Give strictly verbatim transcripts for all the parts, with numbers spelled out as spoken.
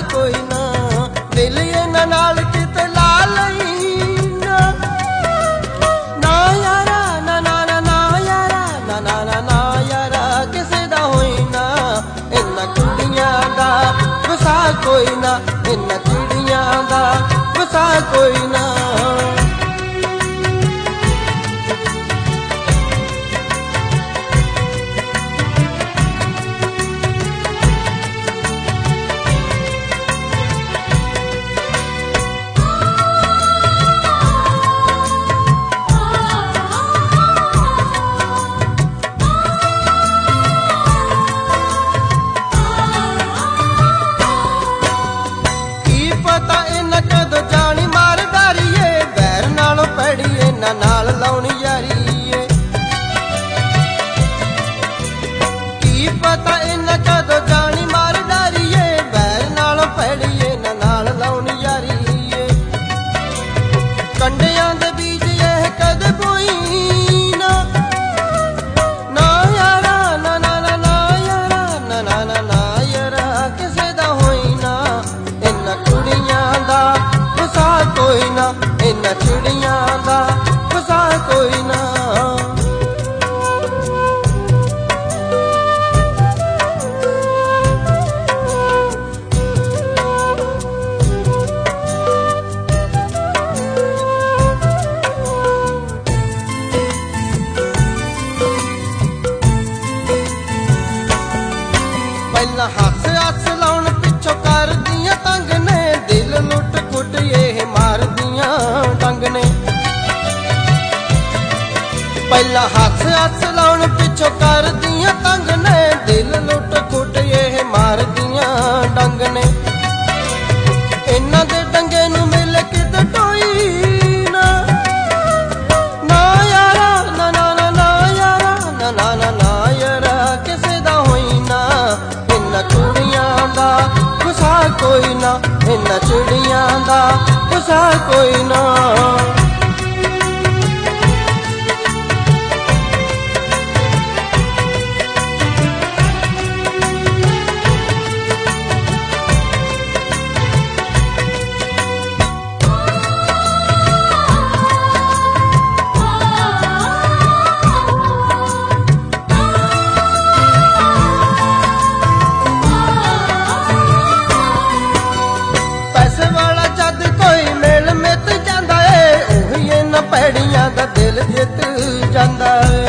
कोई ना, दिल इन्हां नाल किते ला लई ना। ना यारा ना ना ना ना यारा ना ना ना ना यारा किसे दा होई ना, इन्हां कुड़ियां दा वसा कोई ना, इन्हां चिड़ियां दा वसा कोई ना। नाल लाउनी यारी है की पता इन्हां कदों जानी मार डारी है, बैर नाल पैड़ी इन्हां नाल लाउनी यारी है। कंडियां दे बीज यह कदे बोई ना, ना यारा ना ना ना ना यारा ना ना ना ना यारा किसे दा होई ना, इन्हां कुड़ियां दा वसा कोई ना, इन्हां चिड़ियां दा वसा कोई ना। पहला हस हस लाउन पिछो कर दियां तंग ने, दिल लुट कुट ये मार दियां डंग ने। पहला हस हस लाउन पिछो कर दियां तंग ने, दिल लुट कुट ये मार दियां डंग ने। इन्हां दे डंगे नू मिल के ते टोई ना, ना यारा ना ना ना ना यारा ना ना ना ना यारा किसे दा होई ना, इन्हां कुड़ियां दा वसा कोई ना, इन्हां चिड़ियां दा वसा कोई ना। पैड़ियां दा दिल जित जांदा है,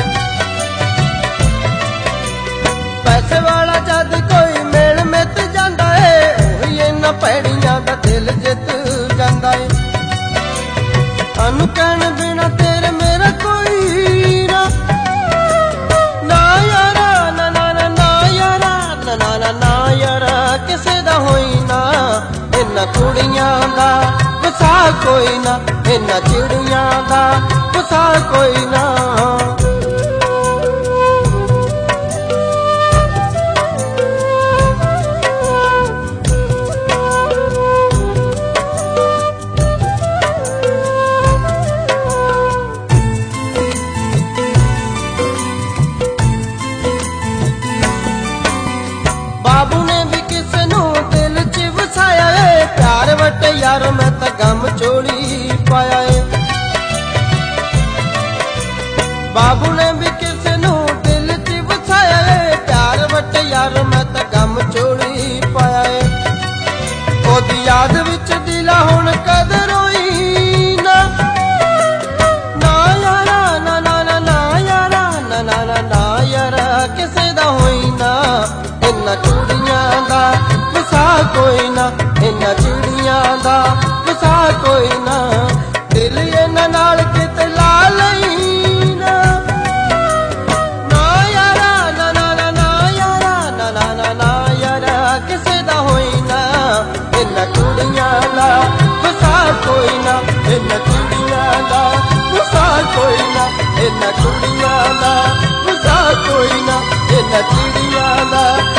पैसे वाला जद कोई मेल मित जांदा है, ओही इन्हां पैड़ियां दा दिल जित जांदा है। अनकन बिना तेरे मेरा कोई ना, ना यारा ना ना ना ना यारा ना ना ना ना यारा किसे दा होई ना, इन्हां कुड़ियां दा वसा कोई ना, इन्हां चिड़ियां दा वसा कोई ना। बाबू ने भी किसे नू दिल च वसाया है, प्यार वटे यार मैं तां गम चोली पाया है। बाबू ने भी किसे नू दिल च वसाया है, प्यार वटे यार मैं तां गम चोली पाया है। ओदी याद विच दिला हुण कद रोई ना, ना यारा ना ना ना ना यारा ना ना ना ना यारा किसे दा होई ना, इन्हां कुड़ियां दा वसा कोई ना, इन्हां चिड़ियां दा वसा कोई ना। दिल इन्हां नाल किते ला लई ना, ना यारा ना ना ना ना यारा ना ना ना ना यारा किसे दा होई ना, इन्हां कुड़ियां दा वसा कोई ना, इन्हां चिड़ियां दा वसा कोई ना, इन्हां कुड़ियां दा वसा कोई ना, इन्हां चिड़ियां दा